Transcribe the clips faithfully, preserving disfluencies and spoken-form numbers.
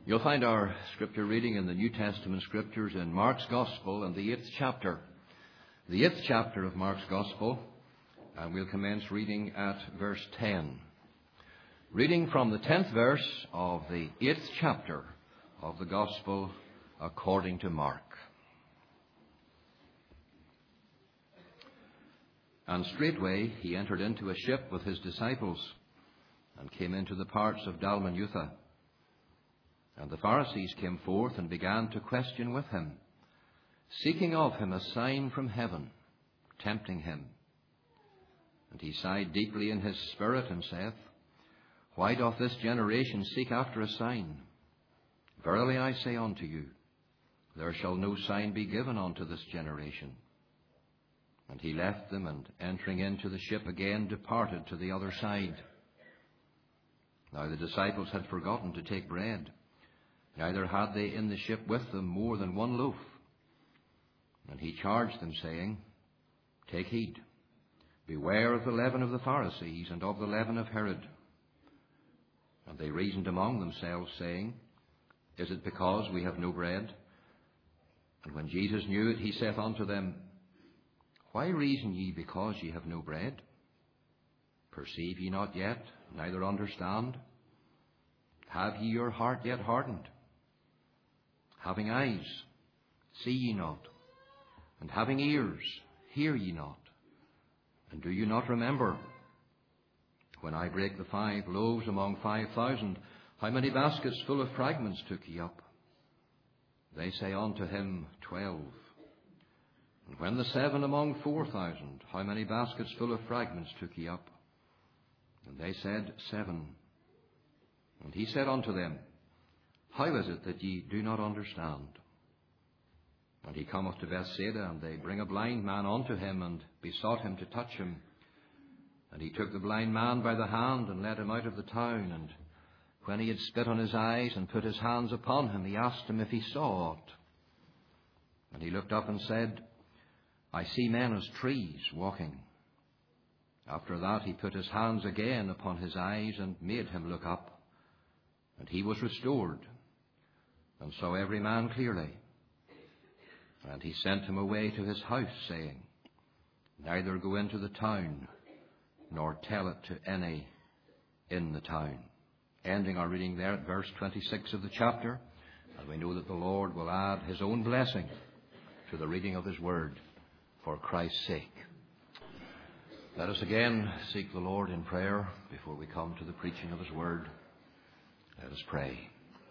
You'll find our scripture reading in the New Testament scriptures in Mark's Gospel and the eighth chapter. The eighth chapter of Mark's Gospel, and we'll commence reading at verse ten. Reading from the tenth verse of the eighth chapter of the Gospel according to Mark. And straightway he entered into a ship with his disciples, and came into the parts of Dalmanutha. And the Pharisees came forth and began to question with him, seeking of him a sign from heaven, tempting him. And he sighed deeply in his spirit, and saith, Why doth this generation seek after a sign? Verily I say unto you, there shall no sign be given unto this generation. And he left them, and entering into the ship again departed to the other side. Now the disciples had forgotten to take bread, neither had they in the ship with them more than one loaf. And he charged them, saying, Take heed, beware of the leaven of the Pharisees, and of the leaven of Herod. And they reasoned among themselves, saying, Is it because we have no bread? And when Jesus knew it, he saith unto them, Why reason ye because ye have no bread? Perceive ye not yet, neither understand? Have ye your heart yet hardened? Having eyes, see ye not? And having ears, hear ye not? And do you not remember? When I brake the five loaves among five thousand, how many baskets full of fragments took ye up? They say unto him, Twelve. And when the seven among four thousand, how many baskets full of fragments took ye up? And they said, Seven. And he said unto them, How is it that ye do not understand? And he cometh to Bethsaida, and they bring a blind man unto him, and besought him to touch him. And he took the blind man by the hand, and led him out of the town. And when he had spit on his eyes, and put his hands upon him, he asked him if he saw aught. And he looked up and said, I see men as trees walking. After that he put his hands again upon his eyes, and made him look up. And he was restored, and saw every man clearly. And he sent him away to his house, saying, Neither go into the town, nor tell it to any in the town. Ending our reading there at verse twenty-six of the chapter. And we know that the Lord will add his own blessing to the reading of his word for Christ's sake. Let us again seek the Lord in prayer before we come to the preaching of his word. Let us pray.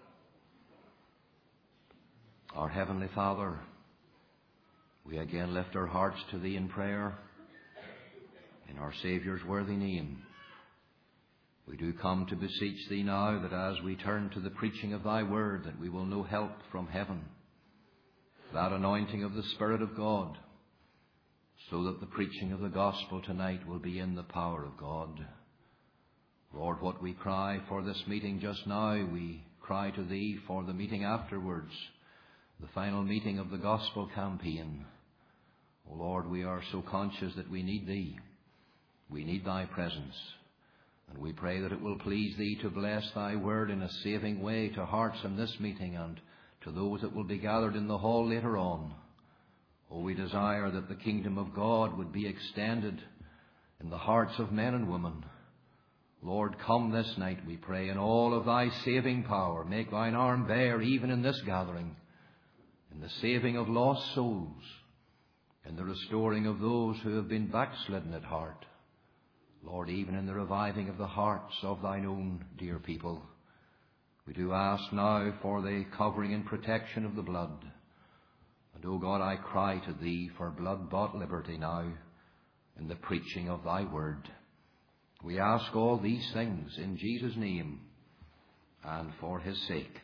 Our Heavenly Father, we again lift our hearts to Thee in prayer in our Saviour's worthy name. We do come to beseech Thee now that as we turn to the preaching of Thy word, that we will know help from heaven, that anointing of the Spirit of God, so that the preaching of the gospel tonight will be in the power of God. Lord, what we cry for this meeting just now, we cry to Thee for the meeting afterwards, the final meeting of the gospel campaign. O Lord, we are so conscious that we need Thee. We need Thy presence. And we pray that it will please Thee to bless Thy word in a saving way to hearts in this meeting and to those that will be gathered in the hall later on. Oh, we desire that the kingdom of God would be extended in the hearts of men and women. Lord, come this night, we pray, in all of Thy saving power. Make Thine arm bare even in this gathering, in the saving of lost souls, in the restoring of those who have been backslidden at heart. Lord, even in the reviving of the hearts of Thine own dear people. We do ask now for the covering and protection of the blood. And, O God, I cry to Thee for blood-bought liberty now in the preaching of Thy word. We ask all these things in Jesus' name and for His sake.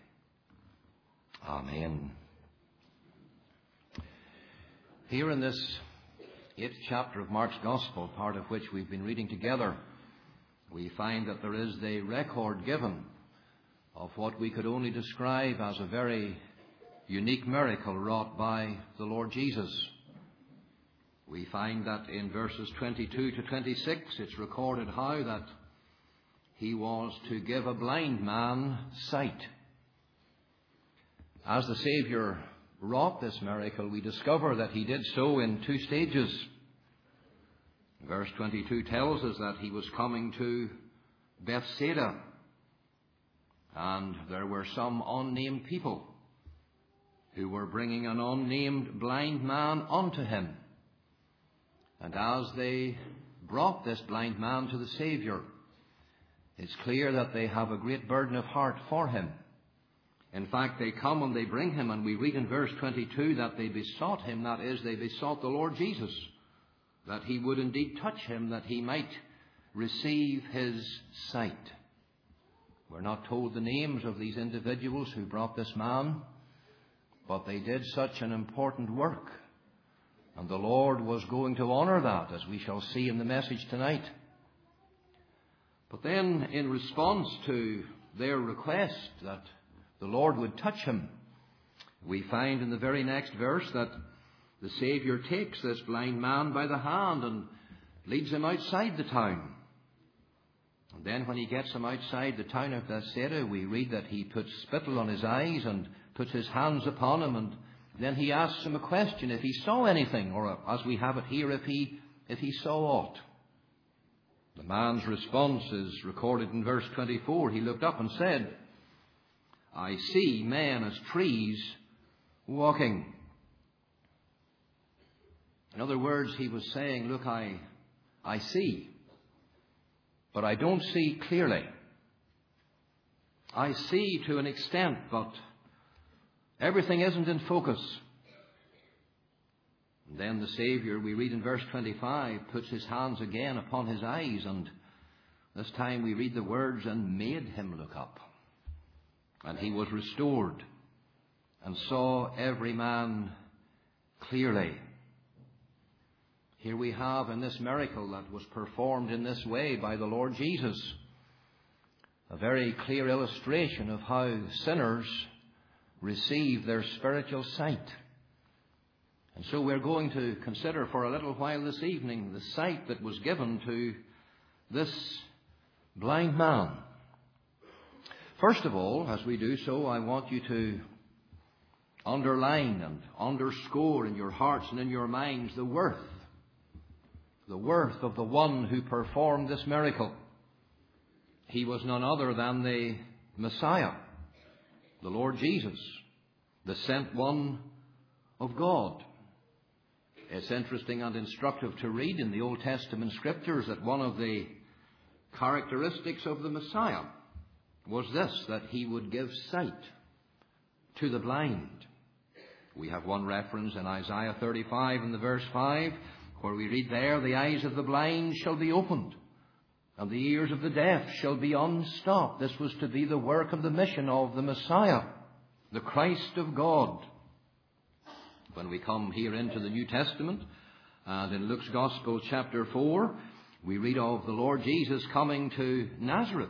Amen. Here in this eighth chapter of Mark's Gospel, part of which we've been reading together, we find that there is the record given of what we could only describe as a very unique miracle wrought by the Lord Jesus. We find that in verses twenty-two to twenty-six, it's recorded how that He was to give a blind man sight. as the Saviour wrought this miracle, we discover that he did so in two stages. Verse twenty-two tells us that he was coming to Bethsaida, and there were some unnamed people who were bringing an unnamed blind man unto him. And as they brought this blind man to the Saviour, it's clear that they have a great burden of heart for him. In fact, they come and they bring him, and we read in verse twenty-two that they besought him, that is, they besought the Lord Jesus, that he would indeed touch him, that he might receive his sight. We're not told the names of these individuals who brought this man, but they did such an important work, and the Lord was going to honour that, as we shall see in the message tonight. But then, in response to their request that the Lord would touch him, we find in the very next verse that the Saviour takes this blind man by the hand and leads him outside the town. And then when he gets him outside the town of Bethsaida, we read that he puts spittle on his eyes and puts his hands upon him, and then he asks him a question, if he saw anything, or as we have it here, if he, if he saw aught. The man's response is recorded in verse twenty-four. He looked up and said, I see men as trees walking. In other words, he was saying, look, I, I see, but I don't see clearly. I see to an extent, but everything isn't in focus. And then the Saviour, we read in verse twenty-five, puts his hands again upon his eyes, and this time we read the words, and made him look up. And he was restored and saw every man clearly. Here we have in this miracle that was performed in this way by the Lord Jesus a very clear illustration of how sinners receive their spiritual sight. And so we're going to consider for a little while this evening the sight that was given to this blind man. First of all, as we do so, I want you to underline and underscore in your hearts and in your minds the worth, the worth of the one who performed this miracle. He was none other than the Messiah, the Lord Jesus, the sent one of God. It's interesting and instructive to read in the Old Testament Scriptures that one of the characteristics of the Messiah was this, that he would give sight to the blind. We have one reference in Isaiah thirty-five in the verse five, where we read there, the eyes of the blind shall be opened, and the ears of the deaf shall be unstopped. This was to be the work of the mission of the Messiah, the Christ of God. When we come here into the New Testament, and in Luke's Gospel chapter four, we read of the Lord Jesus coming to Nazareth.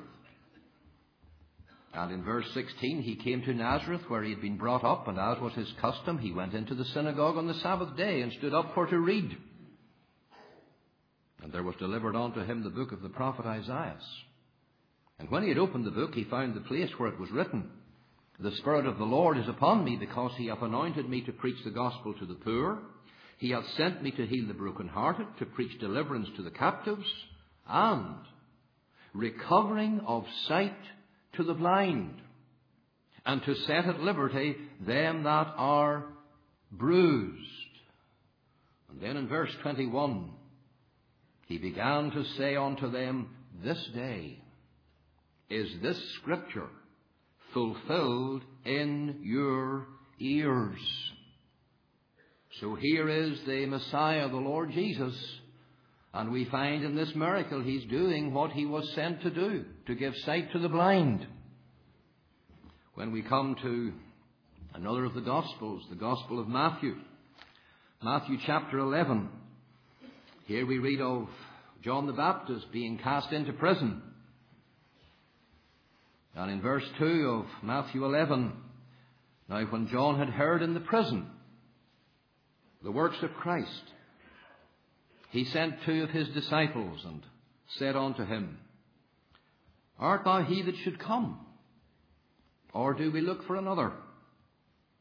And in verse sixteen, he came to Nazareth where he had been brought up, and as was his custom, he went into the synagogue on the Sabbath day and stood up for to read. And there was delivered unto him the book of the prophet Isaiah. And when he had opened the book, he found the place where it was written, The Spirit of the Lord is upon me, because he hath anointed me to preach the gospel to the poor. He hath sent me to heal the brokenhearted, to preach deliverance to the captives, and recovering of sight to the blind, and to set at liberty them that are bruised. And then in verse twenty-one, he began to say unto them, This day is this scripture fulfilled in your ears. So here is the Messiah, the Lord Jesus, and we find in this miracle he's doing what he was sent to do, to give sight to the blind. When we come to another of the Gospels, the Gospel of Matthew, Matthew chapter eleven, here we read of John the Baptist being cast into prison. And in verse two of Matthew eleven, now when John had heard in the prison the works of Christ, he sent two of his disciples and said unto him, Art thou he that should come, or do we look for another?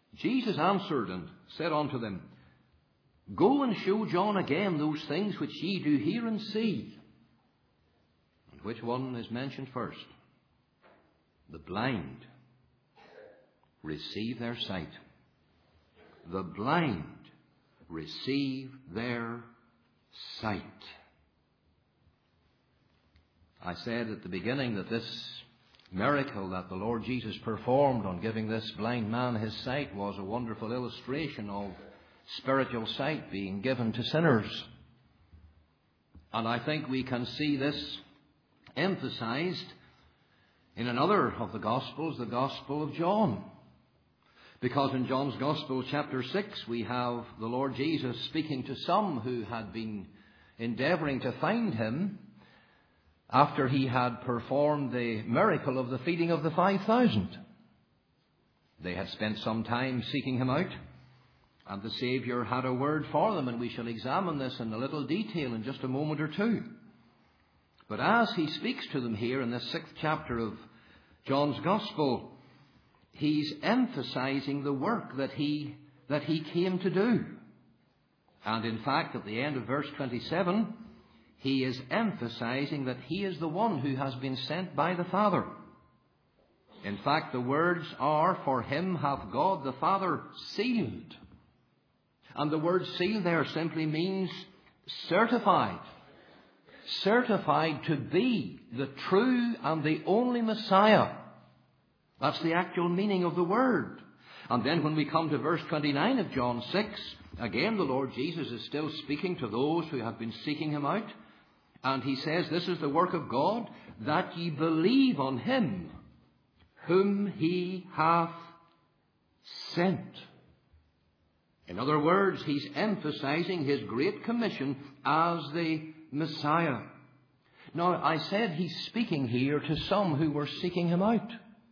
Jesus answered and said unto them, Go and show John again those things which ye do hear and see. And which one is mentioned first? The blind receive their sight. The blind receive their sight. I said at the beginning that this miracle that the Lord Jesus performed on giving this blind man his sight was a wonderful illustration of spiritual sight being given to sinners. And I think we can see this emphasized in another of the Gospels, the Gospel of John. Because in John's Gospel, chapter six, we have the Lord Jesus speaking to some who had been endeavoring to find him after he had performed the miracle of the feeding of the five thousand. They had spent some time seeking him out, and the Saviour had a word for them, and we shall examine this in a little detail in just a moment or two. But as he speaks to them here in this sixth chapter of John's Gospel, he's emphasizing the work that he, that he came to do. And in fact, at the end of verse twenty-seven, he is emphasizing that he is the one who has been sent by the Father. In fact, the words are, For him hath God the Father sealed. And the word sealed there simply means certified. Certified to be the true and the only Messiah. That's the actual meaning of the word. And then when we come to verse twenty-nine of John six, again the Lord Jesus is still speaking to those who have been seeking him out. And he says, This is the work of God, that ye believe on him whom he hath sent. In other words, he's emphasizing his great commission as the Messiah. Now, I said he's speaking here to some who were seeking him out.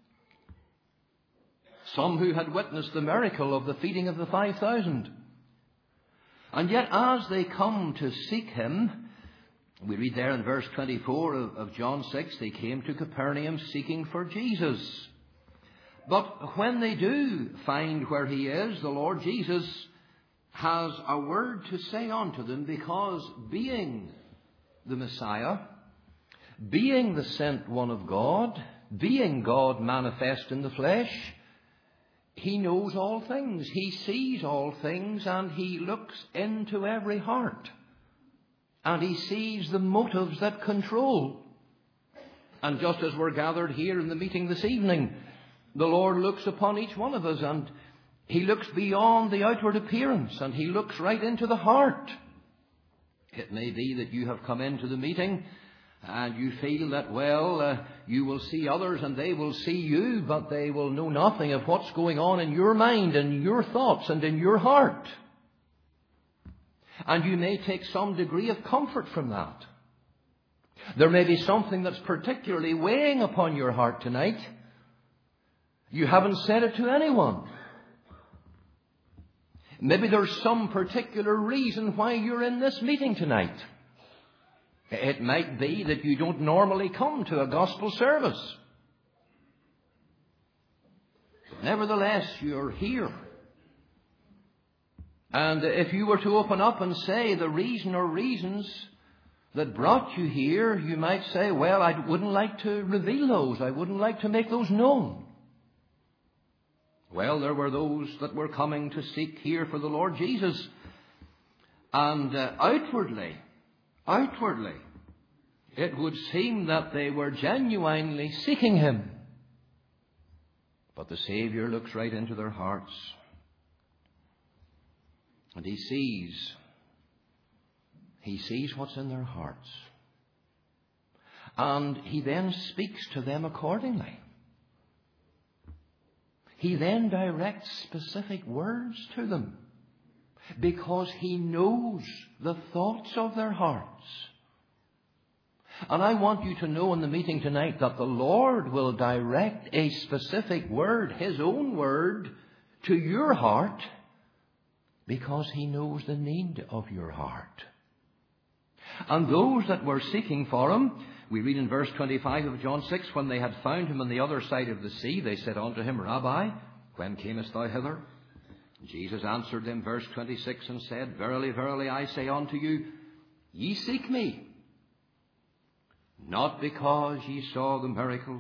Some who had witnessed the miracle of the feeding of the five thousand. And yet, as they come to seek him, we read there in verse twenty-four of, of John six, they came to Capernaum seeking for Jesus. But when they do find where he is, the Lord Jesus has a word to say unto them, because being the Messiah, being the sent one of God, being God manifest in the flesh, he knows all things, he sees all things, and he looks into every heart. And he sees the motives that control. And just as we're gathered here in the meeting this evening, the Lord looks upon each one of us, and he looks beyond the outward appearance, and he looks right into the heart. It may be that you have come into the meeting and you feel that, well, uh, you will see others and they will see you, but they will know nothing of what's going on in your mind and your thoughts and in your heart. And you may take some degree of comfort from that. There may be something that's particularly weighing upon your heart tonight. You haven't said it to anyone. Maybe there's some particular reason why you're in this meeting tonight. It might be that you don't normally come to a gospel service. Nevertheless, you're here. And if you were to open up and say the reason or reasons that brought you here, you might say, well, I wouldn't like to reveal those. I wouldn't like to make those known. Well, there were those that were coming to seek here for the Lord Jesus. And uh, outwardly, outwardly, it would seem that they were genuinely seeking him. But the Saviour looks right into their hearts. And he sees, he sees what's in their hearts. And he then speaks to them accordingly. He then directs specific words to them, because he knows the thoughts of their hearts. And I want you to know in the meeting tonight that the Lord will direct a specific word, his own word, to your heart, because he knows the need of your heart. And those that were seeking for him, we read in verse twenty-five of John six, when they had found him on the other side of the sea, they said unto him, Rabbi, when camest thou hither? Jesus answered them, verse twenty-six, and said, Verily, verily, I say unto you, ye seek me, not because ye saw the miracles,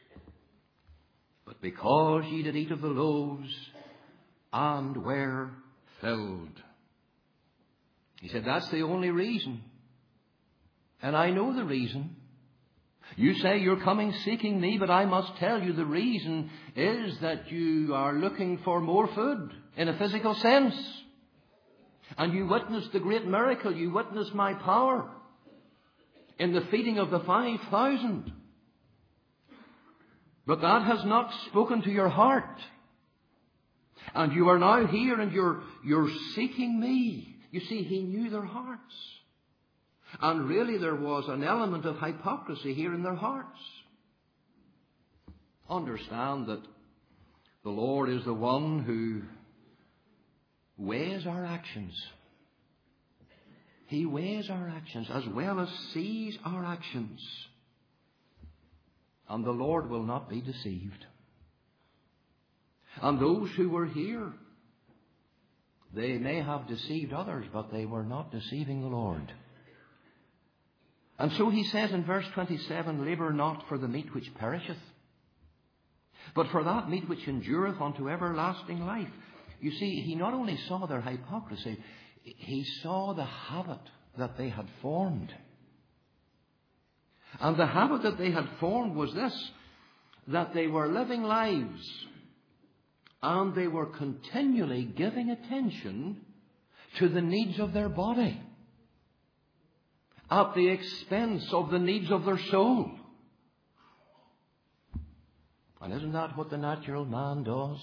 but because ye did eat of the loaves and were filled. He said, that's the only reason. And I know the reason. You say you're coming seeking me, but I must tell you the reason is that you are looking for more food in a physical sense. And you witnessed the great miracle. You witnessed my power in the feeding of the five thousand. But that has not spoken to your heart. And you are now here and you're, you're seeking me. You see, he knew their hearts. And really there was an element of hypocrisy here in their hearts. Understand that the Lord is the one who weighs our actions. He weighs our actions as well as sees our actions. And the Lord will not be deceived. And those who were here, they may have deceived others, but they were not deceiving the Lord. And so he says in verse twenty-seven, Labour not for the meat which perisheth, but for that meat which endureth unto everlasting life. You see, he not only saw their hypocrisy, he saw the habit that they had formed. And the habit that they had formed was this, that they were living lives and they were continually giving attention to the needs of their body at the expense of the needs of their soul. And isn't that what the natural man does?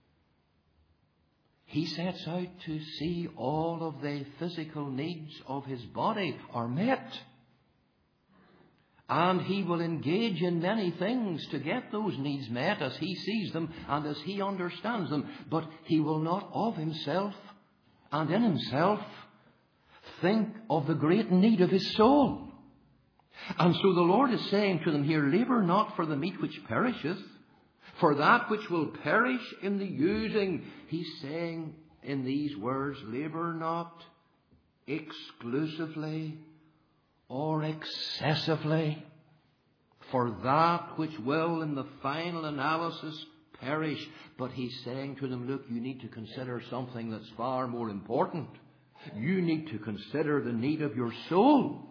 He sets out to see all of the physical needs of his body are met. And he will engage in many things to get those needs met as he sees them and as he understands them. But he will not of himself and in himself think of the great need of his soul. And so the Lord is saying to them here, Labour not for the meat which perisheth, for that which will perish in the using. He's saying in these words, labour not exclusively or excessively for that which will in the final analysis perish. But he's saying to them, look, you need to consider something that's far more important. You need to consider the need of your soul.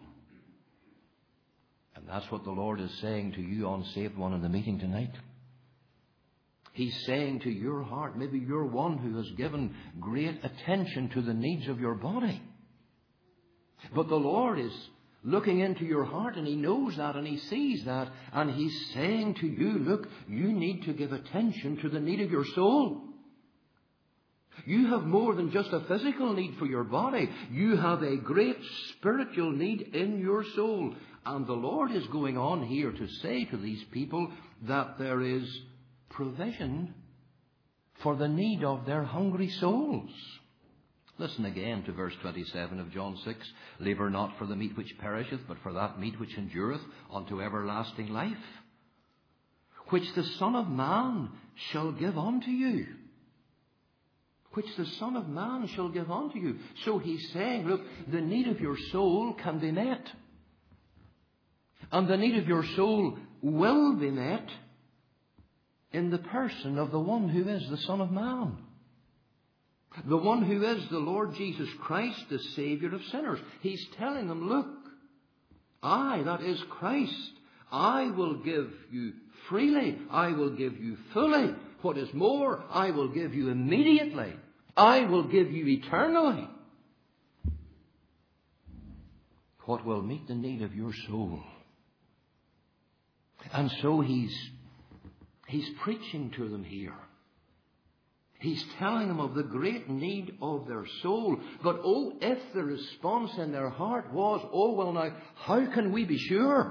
And that's what the Lord is saying to you, unsaved one, in the meeting tonight. He's saying to your heart, maybe you're one who has given great attention to the needs of your body. But the Lord is looking into your heart, and he knows that and he sees that. And he's saying to you, look, you need to give attention to the need of your soul. You have more than just a physical need for your body. You have a great spiritual need in your soul. And the Lord is going on here to say to these people that there is provision for the need of their hungry souls. Listen again to verse twenty-seven of John six. Labour not for the meat which perisheth, but for that meat which endureth unto everlasting life, which the Son of Man shall give unto you. Which the Son of Man shall give unto you. So he's saying, look, the need of your soul can be met. And the need of your soul will be met in the person of the one who is the Son of Man. The one who is the Lord Jesus Christ, the Saviour of sinners. He's telling them, look, I, that is Christ, I will give you freely. I will give you fully. What is more, I will give you immediately. I will give you eternally. What will meet the need of your soul. And so he's, he's preaching to them here. He's telling them of the great need of their soul. But oh, if the response in their heart was, oh, well now, how can we be sure?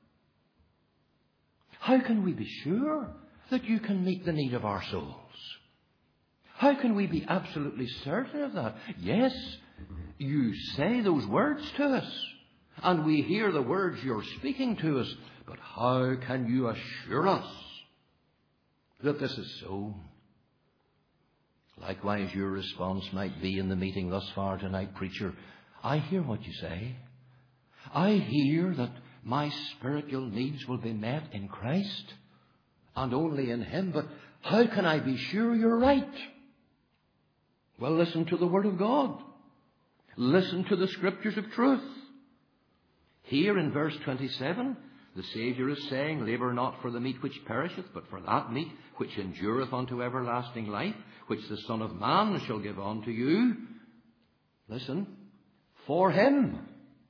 How can we be sure that you can meet the need of our souls? How can we be absolutely certain of that? Yes, you say those words to us, and we hear the words you're speaking to us, but how can you assure us that this is so? Likewise, your response might be in the meeting thus far tonight, preacher, I hear what you say. I hear that my spiritual needs will be met in Christ and only in Him, but how can I be sure you're right? Well, listen to the Word of God. Listen to the Scriptures of truth. Here in verse twenty-seven, the Saviour is saying, labour not for the meat which perisheth, but for that meat which endureth unto everlasting life, which the Son of Man shall give unto you. Listen, for Him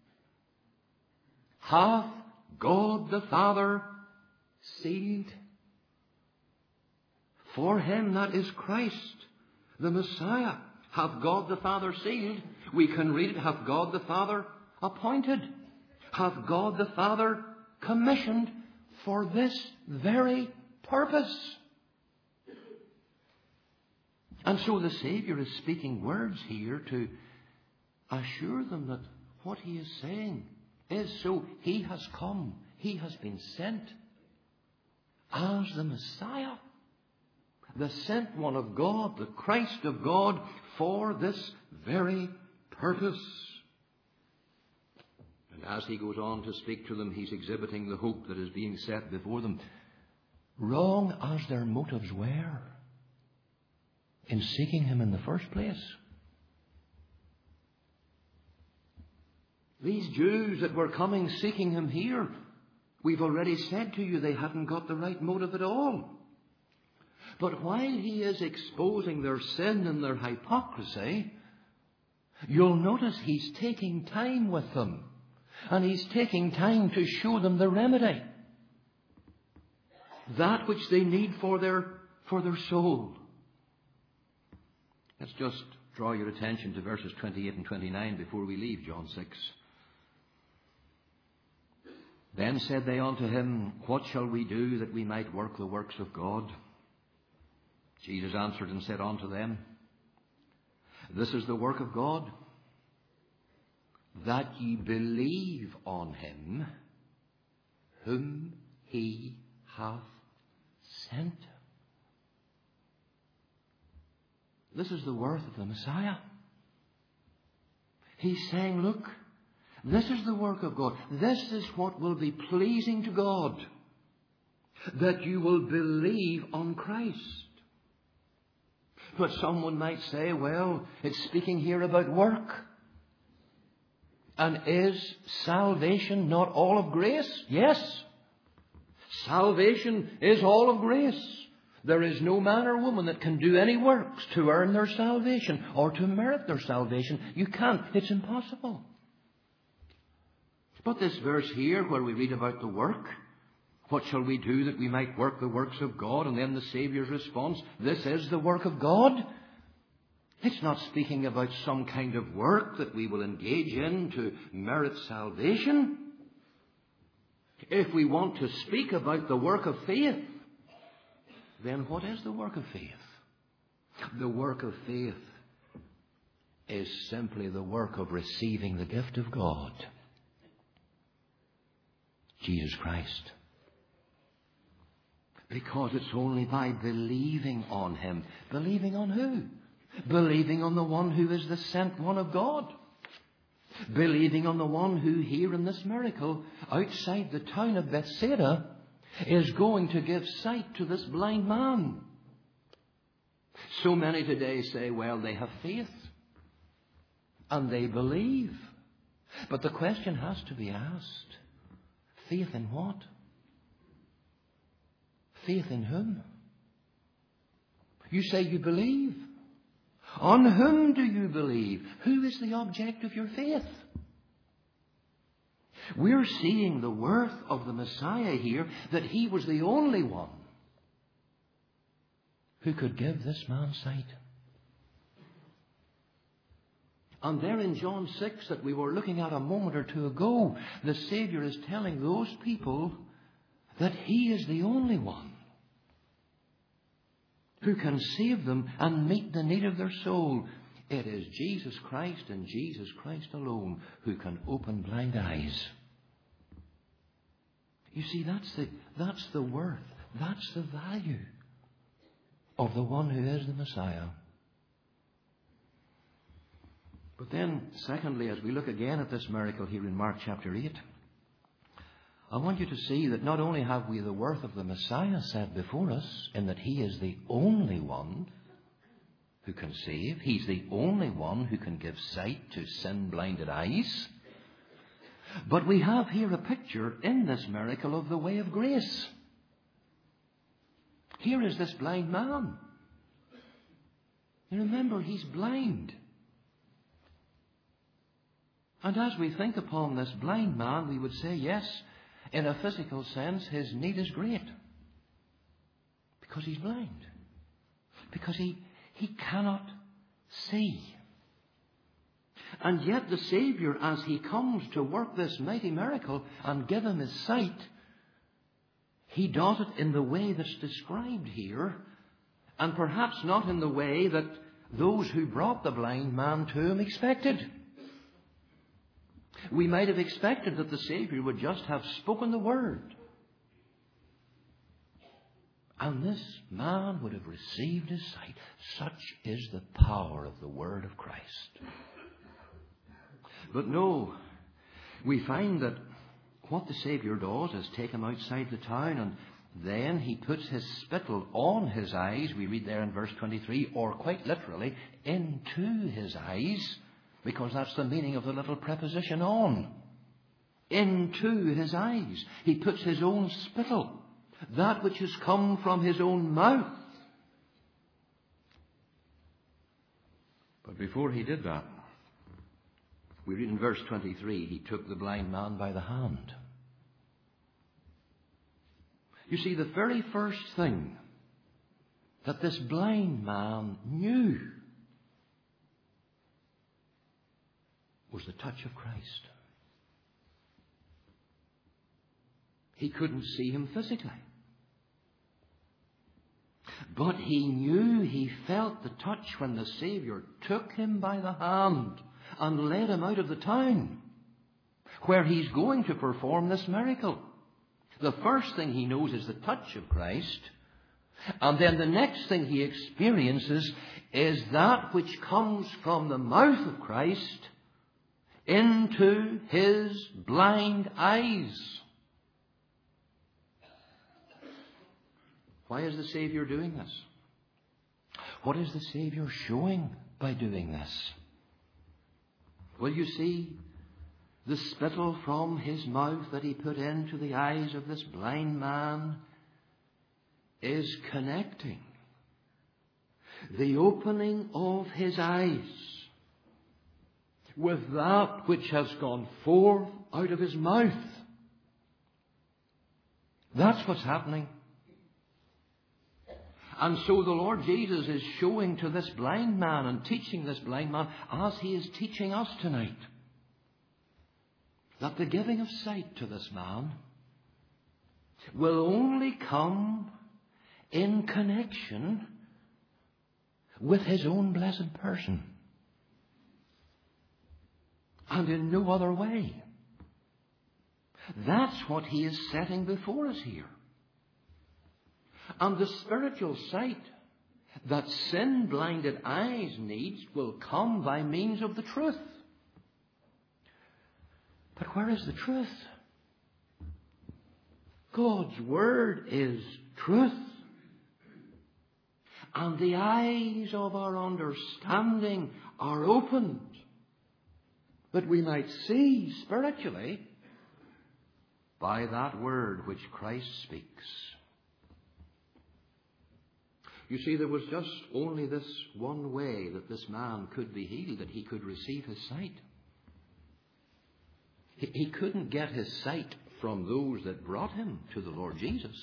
hath God the Father sealed. For Him, that is Christ, the Messiah, hath God the Father sealed. We can read it, hath God the Father appointed, hath God the Father commissioned for this very purpose. And so the Saviour is speaking words here to assure them that what He is saying is so. He has come, He has been sent as the Messiah, the sent one of God, the Christ of God, for this very purpose. And as he goes on to speak to them, he's exhibiting the hope that is being set before them. Wrong as their motives were in seeking Him in the first place. These Jews that were coming seeking Him here, we've already said to you they hadn't got the right motive at all. But while He is exposing their sin and their hypocrisy, you'll notice He's taking time with them. And He's taking time to show them the remedy. That which they need for their, for their soul. Let's just draw your attention to verses twenty-eight and twenty-nine before we leave John six. Then said they unto Him, What shall we do that we might work the works of God? Jesus answered and said unto them, This is the work of God, that ye believe on Him whom He hath sent. This is the worth of the Messiah. He's saying, look, this is the work of God. This is what will be pleasing to God, that you will believe on Christ. But someone might say, well, it's speaking here about work. And is salvation not all of grace? Yes. Salvation is all of grace. There is no man or woman that can do any works to earn their salvation or to merit their salvation. You can't. It's impossible. But this verse here where we read about the work, what shall we do that we might work the works of God? And then the Saviour's response, this is the work of God. It's not speaking about some kind of work that we will engage in to merit salvation. If we want to speak about the work of faith, then what is the work of faith? The work of faith is simply the work of receiving the gift of God, Jesus Christ. Because it's only by believing on Him. Believing on who? Believing on the one who is the sent one of God. Believing on the one who here in this miracle, outside the town of Bethsaida, is going to give sight to this blind man. So many today say, well, they have faith and they believe. But the question has to be asked, faith in what? Faith in whom? You say you believe. On whom do you believe? Who is the object of your faith? We're seeing the worth of the Messiah here, that He was the only one who could give this man sight. And there in John six that we were looking at a moment or two ago, the Saviour is telling those people that He is the only one who can save them and meet the need of their soul. It is Jesus Christ and Jesus Christ alone who can open blind eyes. You see, that's the, that's the worth, that's the value of the one who is the Messiah. But then, secondly, as we look again at this miracle here in Mark chapter eight, I want you to see that not only have we the worth of the Messiah set before us, in that he is the only one who can save, he's the only one who can give sight to sin-blinded eyes, but we have here a picture in this miracle of the way of grace. Here is this blind man. You remember, he's blind. And as we think upon this blind man, we would say, yes, in a physical sense, his need is great. Because he's blind. Because he, he cannot see. And yet the Saviour, as he comes to work this mighty miracle and give him his sight, he does it in the way that's described here, and perhaps not in the way that those who brought the blind man to him expected. We might have expected that the Saviour would just have spoken the word, and this man would have received his sight. Such is the power of the word of Christ. But no, we find that what the Saviour does is take him outside the town, and then he puts his spittle on his eyes. We read there in verse twenty-three, or quite literally, into his eyes, because that's the meaning of the little preposition on. Into his eyes. He puts his own spittle, that which has come from his own mouth. But before he did that, we read in verse twenty-three, he took the blind man by the hand. You see, the very first thing that this blind man knew was the touch of Christ. He couldn't see him physically, but he knew, he felt the touch when the Saviour took him by the hand and led him out of the town where he's going to perform this miracle. The first thing he knows is the touch of Christ, and then the next thing he experiences is that which comes from the mouth of Christ into his blind eyes. Why is the Saviour doing this? What is the Saviour showing by doing this? Well, you see, the spittle from his mouth that he put into the eyes of this blind man is connecting the opening of his eyes with that which has gone forth out of his mouth. That's what's happening. And so the Lord Jesus is showing to this blind man and teaching this blind man, as he is teaching us tonight, that the giving of sight to this man will only come in connection with his own blessed person, and in no other way. That's what he is setting before us here. And the spiritual sight that sin-blinded eyes need will come by means of the truth. But where is the truth? God's Word is truth. And the eyes of our understanding are opened, that we might see spiritually by that Word which Christ speaks. You see, there was just only this one way that this man could be healed, that he could receive his sight. He, he couldn't get his sight from those that brought him to the Lord Jesus.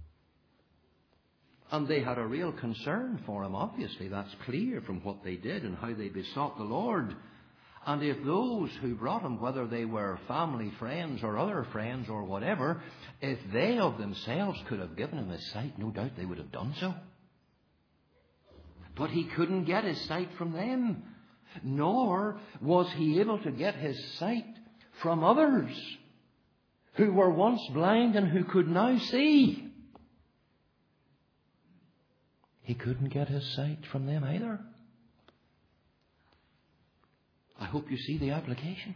And they had a real concern for him, obviously. That's clear from what they did and how they besought the Lord. And if those who brought him, whether they were family, friends, or other friends, or whatever, if they of themselves could have given him his sight, no doubt they would have done so. But he couldn't get his sight from them, nor was he able to get his sight from others who were once blind and who could now see. He couldn't get his sight from them either. I hope you see the application.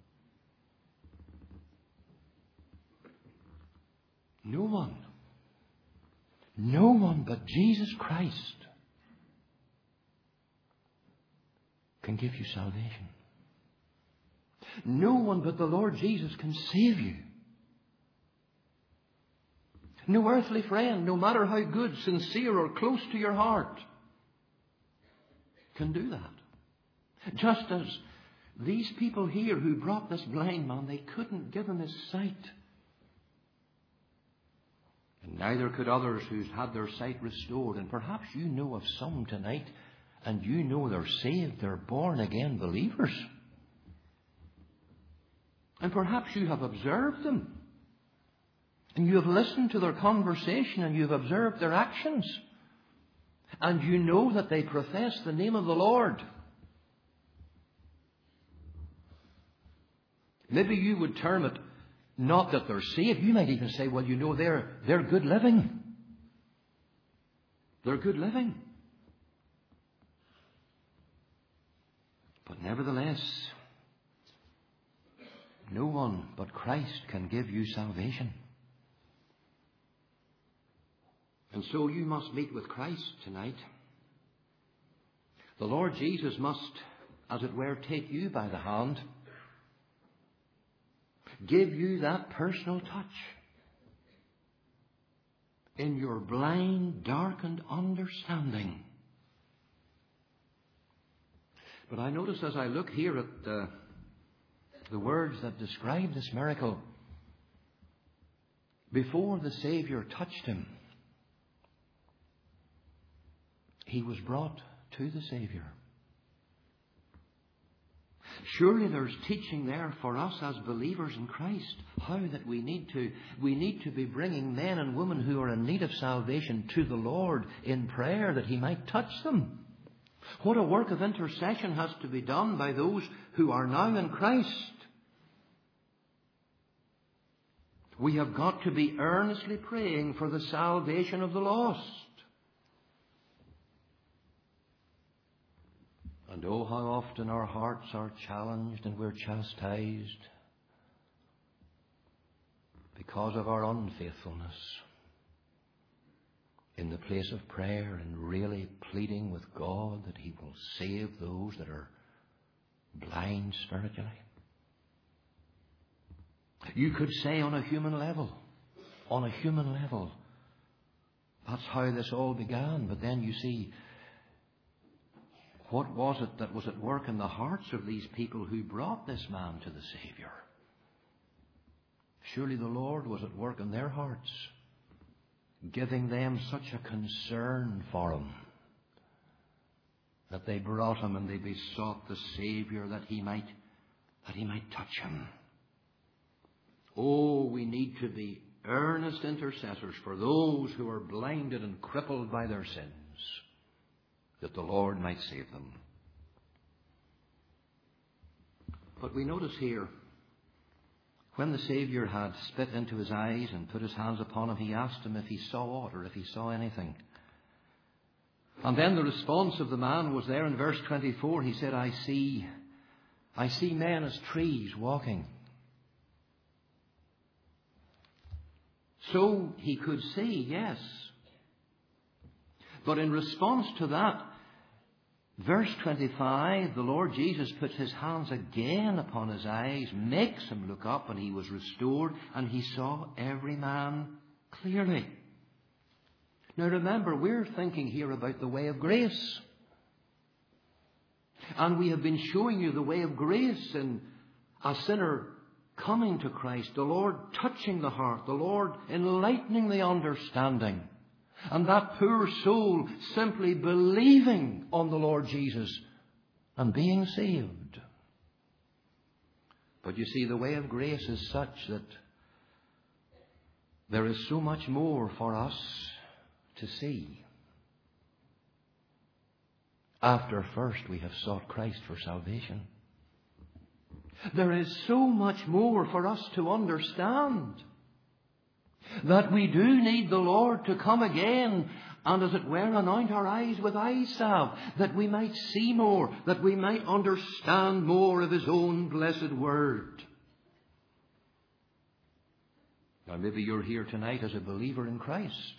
No one, no one but Jesus Christ can give you salvation. No one but the Lord Jesus can save you. No earthly friend, no matter how good, sincere, or close to your heart, can do that. Just as these people here who brought this blind man, they couldn't give him his sight. And neither could others who's had their sight restored. And perhaps you know of some tonight, and you know they're saved, they're born again believers. And perhaps you have observed them. And you have listened to their conversation, and you have observed their actions. And you know that they profess the name of the Lord. Maybe you would term it not that they're saved. You might even say, well, you know, they're, they're good living. They're good living. But nevertheless, no one but Christ can give you salvation. And so you must meet with Christ tonight. The Lord Jesus must, as it were, take you by the hand. Give you that personal touch in your blind, darkened understanding. But I notice as I look here at the, the words that describe this miracle, before the Saviour touched him, he was brought to the Saviour. Surely there's teaching there for us as believers in Christ, how that we need to we need to be bringing men and women who are in need of salvation to the Lord in prayer that he might touch them. What a work of intercession has to be done by those who are now in Christ. We have got to be earnestly praying for the salvation of the lost. And oh, how often our hearts are challenged and we're chastised because of our unfaithfulness in the place of prayer and really pleading with God that he will save those that are blind spiritually. You could say on a human level, on a human level, that's how this all began. But then you see, what was it that was at work in the hearts of these people who brought this man to the Saviour? Surely the Lord was at work in their hearts, giving them such a concern for him that they brought him and they besought the Saviour that he might, that he might touch him. Oh, we need to be earnest intercessors for those who are blinded and crippled by their sins, that the Lord might save them. But we notice here, when the Saviour had spit into his eyes and put his hands upon him, he asked him if he saw aught or if he saw anything. And then the response of the man was there in verse twenty-four. He said, I see, I see men as trees walking. So he could see, yes. But in response to that, verse twenty-five, the Lord Jesus puts his hands again upon his eyes, makes him look up, and he was restored, and he saw every man clearly. Now remember, we're thinking here about the way of grace. And we have been showing you the way of grace in a sinner coming to Christ, the Lord touching the heart, the Lord enlightening the understanding. And that poor soul simply believing on the Lord Jesus and being saved. But you see, the way of grace is such that there is so much more for us to see after first we have sought Christ for salvation. There is so much more for us to understand, that we do need the Lord to come again and as it were anoint our eyes with eye salve, that we might see more, that we might understand more of his own blessed word. Now maybe you're here tonight as a believer in Christ.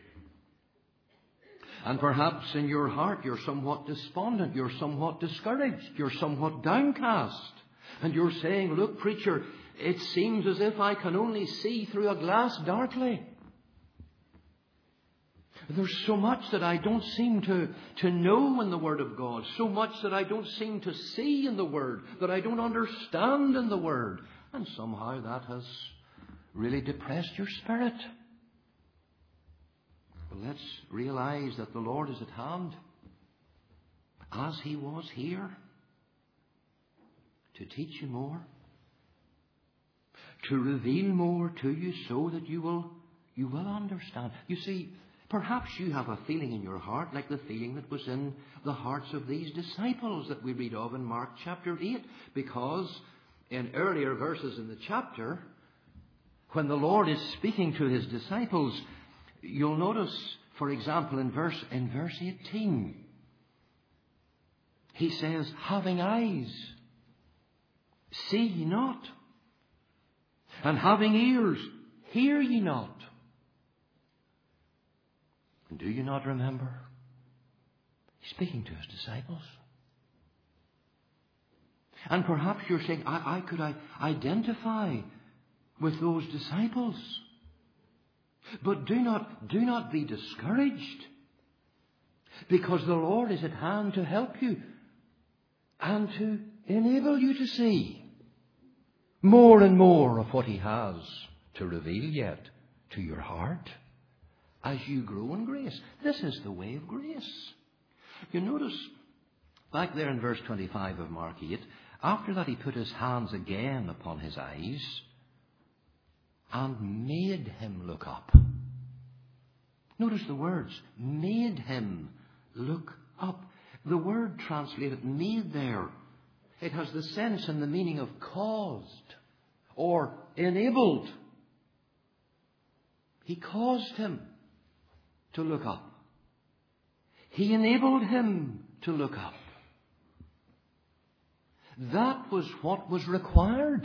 And perhaps in your heart you're somewhat despondent, you're somewhat discouraged, you're somewhat downcast. And you're saying, look, preacher, it seems as if I can only see through a glass darkly. There's so much that I don't seem to, to know in the Word of God, so much that I don't seem to see in the Word, that I don't understand in the Word. And somehow that has really depressed your spirit. But let's realize that the Lord is at hand, as he was here, to teach you more, to reveal more to you so that you will, you will understand. You see, perhaps you have a feeling in your heart like the feeling that was in the hearts of these disciples that we read of in Mark chapter eight, because in earlier verses in the chapter, when the Lord is speaking to his disciples, you'll notice, for example, in verse, in verse eighteen, he says, having eyes, see ye not, and having ears, hear ye not. And do you not remember? He's speaking to his disciples. And perhaps you're saying, I, I could I identify with those disciples. But do not, do not be discouraged, because the Lord is at hand to help you and to enable you to see more and more of what he has to reveal yet to your heart as you grow in grace. This is the way of grace. You notice back there in verse twenty-five of Mark eight, after that he put his hands again upon his eyes and made him look up. Notice the words, made him look up. The word translated made there, it has the sense and the meaning of caused or enabled. He caused him to look up. He enabled him to look up. That was what was required.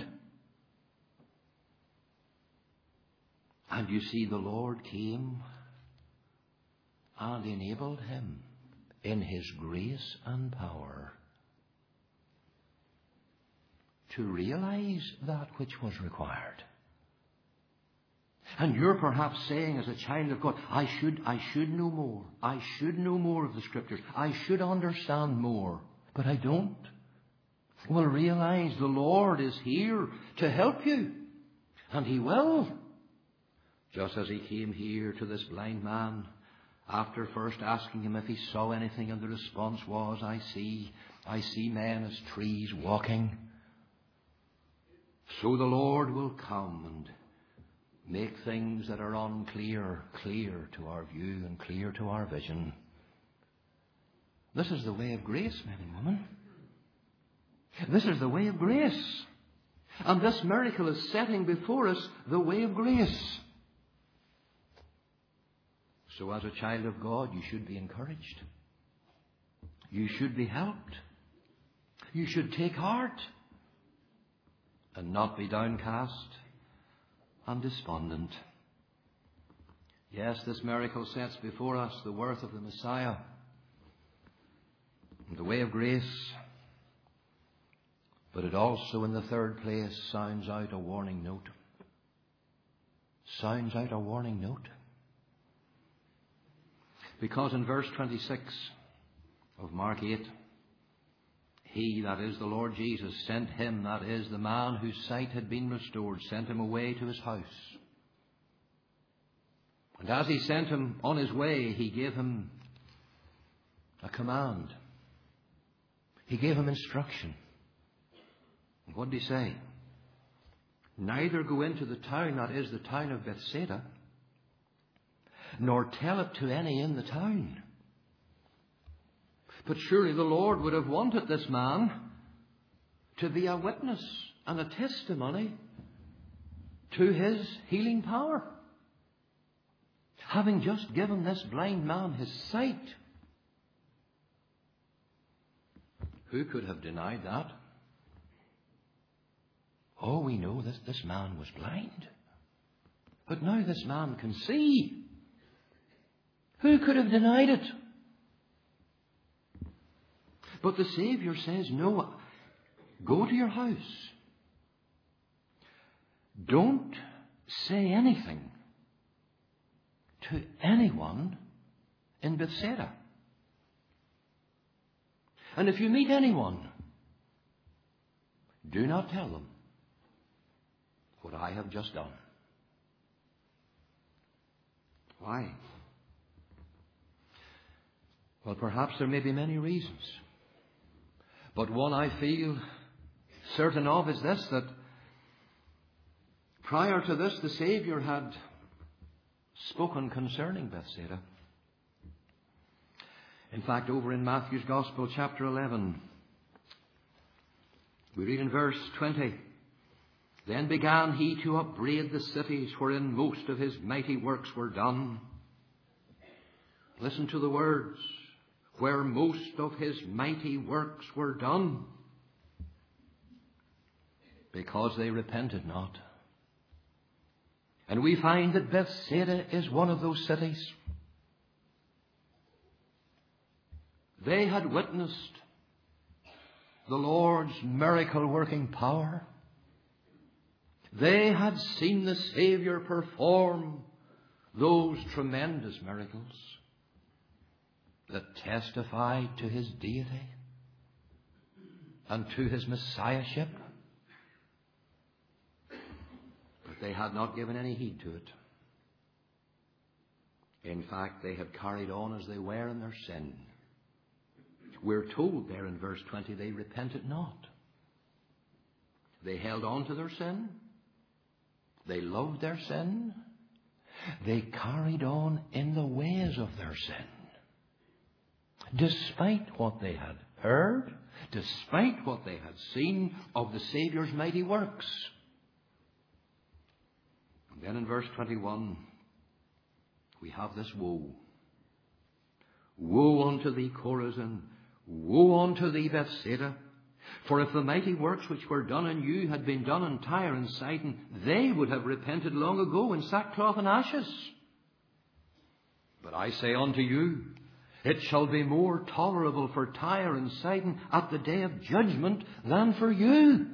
And you see, the Lord came and enabled him in his grace and power to realize that which was required. And you're perhaps saying, as a child of God, I should, I should know more. I should know more of the Scriptures. I should understand more. But I don't. Well, realize the Lord is here to help you. And he will. Just as he came here to this blind man, after first asking him if he saw anything, and the response was, I see, I see men as trees walking. So the Lord will come and make things that are unclear clear to our view and clear to our vision. This is the way of grace, men and women. This is the way of grace. And this miracle is setting before us the way of grace. So as a child of God, you should be encouraged. You should be helped. You should take heart and not be downcast and despondent. Yes, this miracle sets before us the worth of the Messiah and the way of grace. But it also, in the third place, sounds out a warning note. Sounds out a warning note. Because in verse twenty-six of Mark eight, he, that is the Lord Jesus, sent him, that is the man whose sight had been restored, sent him away to his house. And as he sent him on his way, he gave him a command. He gave him instruction. And what did he say? Neither go into the town, that is the town of Bethsaida, nor tell it to any in the town. But surely the Lord would have wanted this man to be a witness and a testimony to his healing power. having just given this blind man his sight. Who could have denied that? Oh, we know this, this man was blind. But now this man can see. Who could have denied it? But the Saviour says, no, go to your house. Don't say anything to anyone in Bethsaida. And if you meet anyone, do not tell them what I have just done. Why? Well, perhaps there may be many reasons. But one I feel certain of is this, that prior to this, the Saviour had spoken concerning Bethsaida. In fact, over in Matthew's Gospel, chapter eleven, we read in verse twenty, Then began he to upbraid the cities wherein most of his mighty works were done. Listen to the words, where most of his mighty works were done, because they repented not. And we find that Bethsaida is one of those cities. They had witnessed the Lord's miracle-working power. They had seen the Saviour perform those tremendous miracles that testified to his deity and to his messiahship. But they had not given any heed to it. In fact, they had carried on as they were in their sin. We're told there in verse twenty, they repented not. They held on to their sin. They loved their sin. They carried on in the ways of their sin. Despite what they had heard, despite what they had seen of the Saviour's mighty works. And then in verse twenty-one, we have this woe. Woe unto thee, Chorazin! Woe unto thee, Bethsaida! For if the mighty works which were done in you had been done in Tyre and Sidon, they would have repented long ago in sackcloth and ashes. But I say unto you, it shall be more tolerable for Tyre and Sidon at the day of judgment than for you.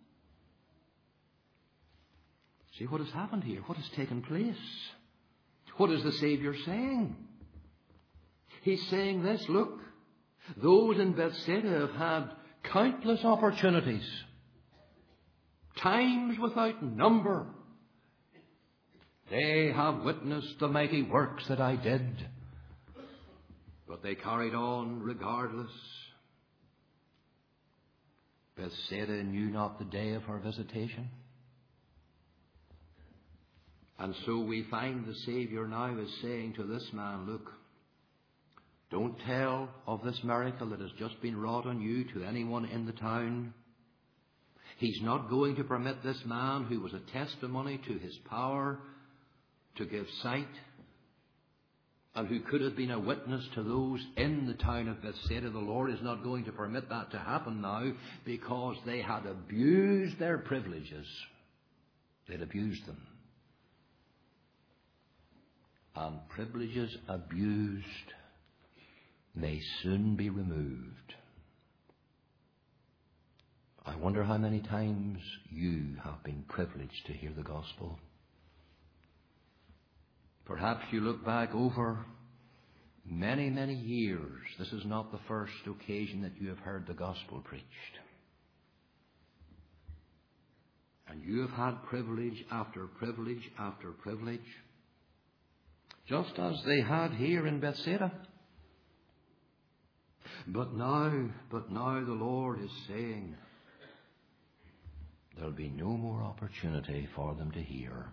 See what has happened here? What has taken place? What is the Saviour saying? He's saying this, look, those in Bethsaida have had countless opportunities, times without number. They have witnessed the mighty works that I did, but they carried on regardless. Bethsaida knew not the day of her visitation. And so we find the Saviour now is saying to this man, look, don't tell of this miracle that has just been wrought on you to anyone in the town. He's not going to permit this man who was a testimony to his power to give sight and who could have been a witness to those in the town of Bethsaida. The Lord is not going to permit that to happen now because they had abused their privileges. They'd abused them. And privileges abused may soon be removed. I wonder how many times you have been privileged to hear the gospel. Perhaps you look back over many, many years. This is not the first occasion that you have heard the gospel preached. And you have had privilege after privilege after privilege, just as they had here in Bethsaida. But now, but now the Lord is saying there'll be no more opportunity for them to hear.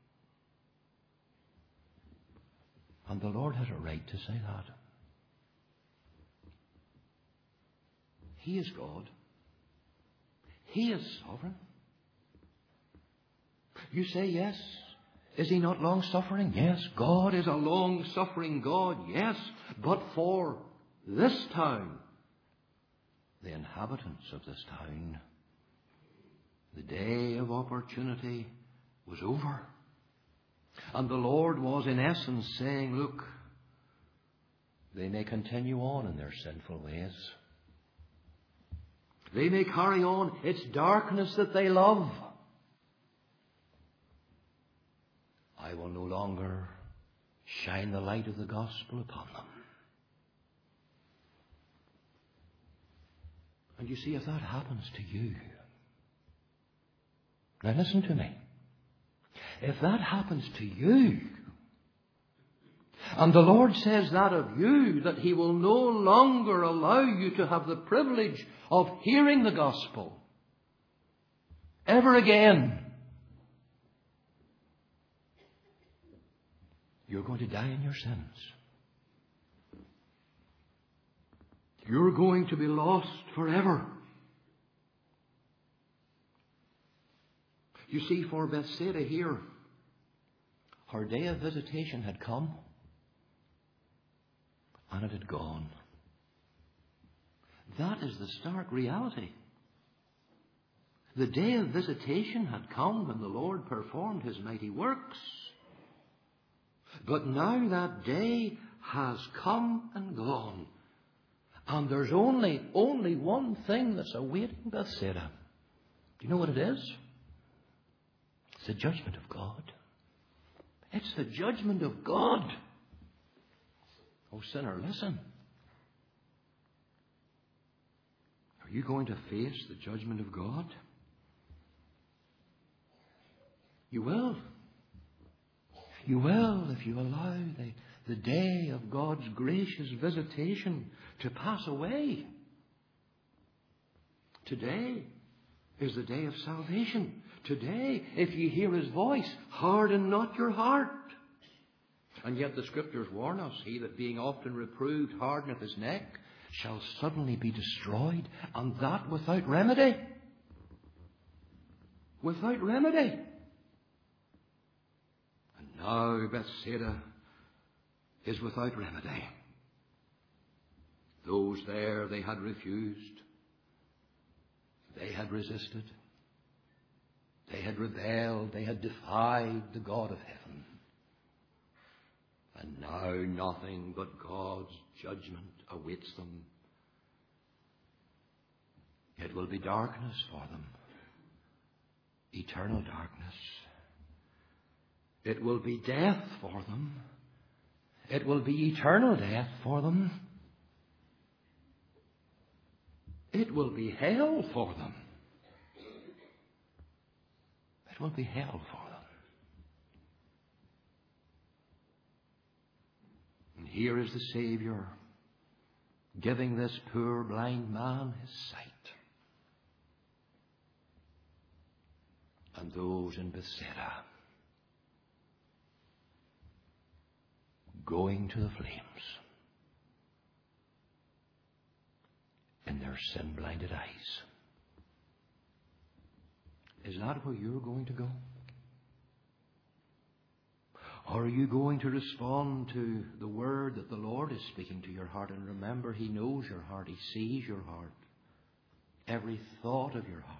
And the Lord has a right to say that. He is God. He is sovereign. You say, yes, Is he not long-suffering? Yes, God is a long-suffering God, yes, but for this town, the inhabitants of this town, the day of opportunity was over. And the Lord was in essence saying, look, they may continue on in their sinful ways. They may carry on. It's darkness that they love. I will no longer shine the light of the gospel upon them. And you see, if that happens to you, now listen to me. If that happens to you, and the Lord says that of you, that he will no longer allow you to have the privilege of hearing the gospel ever again, you're going to die in your sins. You're going to be lost forever. You see, for Bethsaida here, her day of visitation had come, and it had gone. That is the stark reality. The day of visitation had come when the Lord performed his mighty works. But now that day has come and gone. And there's only, only one thing that's awaiting Bethsaida. Do you know what it is? It's the judgment of God. It's the judgment of God. Oh, sinner, listen. Are you going to face the judgment of God? You will. You will if you allow the, the day of God's gracious visitation to pass away. Today is the day of salvation. Today, if ye hear his voice, harden not your heart. And yet the Scriptures warn us, he that being often reproved hardeneth his neck shall suddenly be destroyed, and that without remedy. Without remedy. And now Bethsaida is without remedy. Those there, they had refused. They had resisted. They had rebelled. They had defied the God of heaven. And now nothing but God's judgment awaits them. It will be darkness for them. Eternal darkness. It will be death for them. It will be eternal death for them. It will be hell for them. It will be hell for them. And here is the Saviour giving this poor blind man his sight. And those in Bethsaida going to the flames in their sin-blinded eyes. Is that where you're going to go? Or are you going to respond to the word that the Lord is speaking to your heart? And remember, he knows your heart. He sees your heart. Every thought of your heart.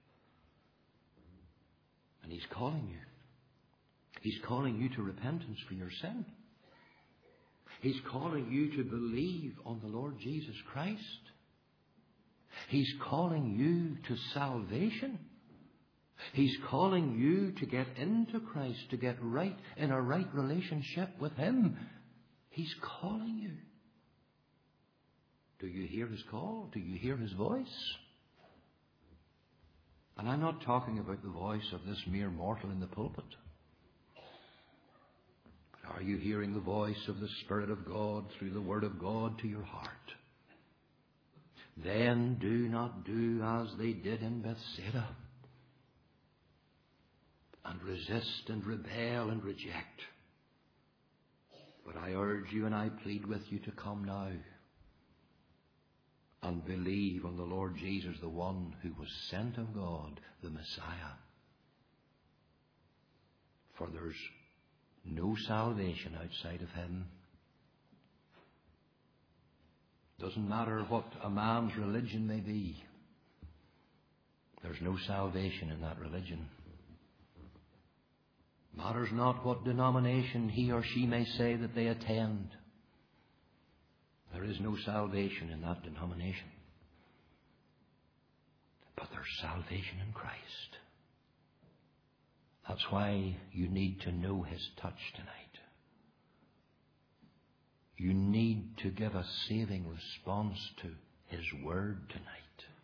And he's calling you. He's calling you to repentance for your sin. He's calling you to believe on the Lord Jesus Christ. He's calling you to salvation. He's calling you to get into Christ, to get right in a right relationship with him. He's calling you. Do you hear his call? Do you hear his voice? And I'm not talking about the voice of this mere mortal in the pulpit. But are you hearing the voice of the Spirit of God through the Word of God to your heart? Then do not do as they did in Bethsaida, and resist and rebel and reject. But I urge you and I plead with you to come now and believe on the Lord Jesus, the one who was sent of God, the Messiah. For there's No salvation outside of him. Doesn't matter what a man's religion may be. There's no salvation in that religion. Matters not what denomination he or she may say that they attend. There is no salvation in that denomination. But there's salvation in Christ. That's why you need to know his touch tonight. You need to give a saving response to his word tonight.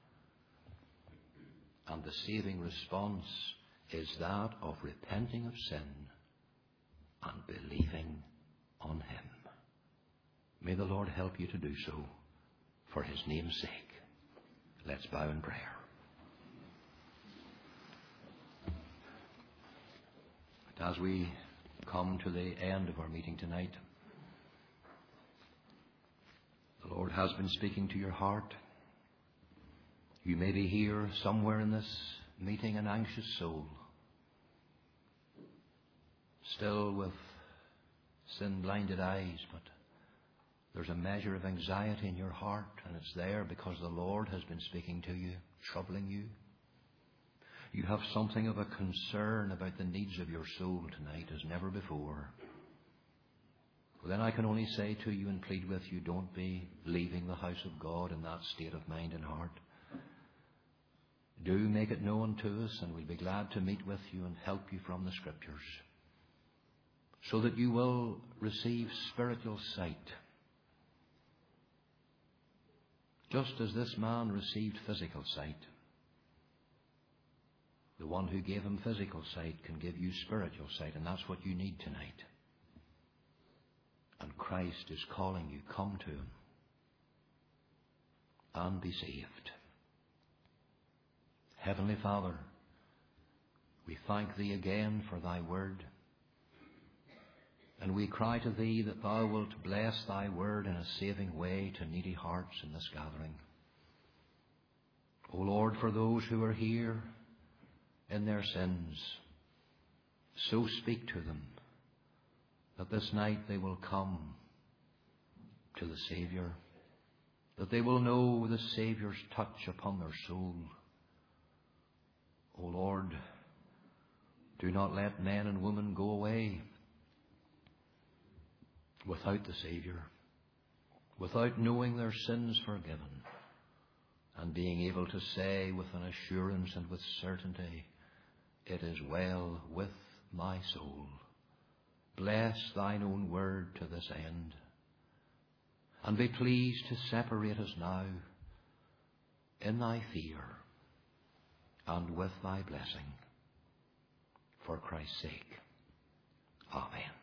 And the saving response is that of repenting of sin and believing on him. May the Lord help you to do so for his name's sake. Let's bow in prayer. As we come to the end of our meeting tonight, the Lord has been speaking to your heart. You may be here somewhere in this meeting an anxious soul, still with sin-blinded eyes, but there's a measure of anxiety in your heart, and it's there because the Lord has been speaking to you, troubling you. You have something of a concern about the needs of your soul tonight as never before. Well, then I can only say to you and plead with you, don't be leaving the house of God in that state of mind and heart. Do make it known to us, and we'll be glad to meet with you and help you from the Scriptures, so that you will receive spiritual sight. Just as this man received physical sight, the one who gave him physical sight can give you spiritual sight, and that's what you need tonight. And Christ is calling you, come to him and be saved. Heavenly Father, we thank thee again for thy word, and we cry to thee that thou wilt bless thy word in a saving way to needy hearts in this gathering. O Lord, for those who are here in their sins, so speak to them that this night they will come to the Saviour, that they will know the Saviour's touch upon their soul. O Lord, do not let men and women go away without the Saviour, without knowing their sins forgiven, and being able to say with an assurance and with certainty, it is well with my soul. Bless thine own word to this end, and be pleased to separate us now in thy fear and with thy blessing. For Christ's sake. Amen.